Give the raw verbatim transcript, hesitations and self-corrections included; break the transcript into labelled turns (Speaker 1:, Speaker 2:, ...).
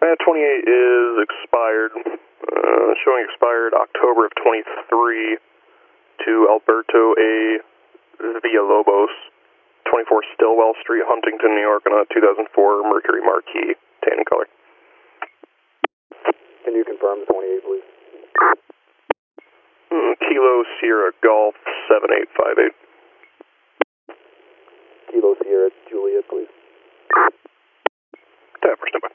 Speaker 1: Uh, twenty-eight is expired, uh, showing expired October of twenty-three to Alberto A. Villalobos, twenty-four Stillwell Street, Huntington, New York, on a two thousand four Mercury Marquis, tan in color.
Speaker 2: Can you confirm the twenty-eight, please?
Speaker 1: Mm, Kilo Sierra Golf seven eight five eight.
Speaker 2: Kilo Sierra Juliet, please.
Speaker 1: Tap for standby.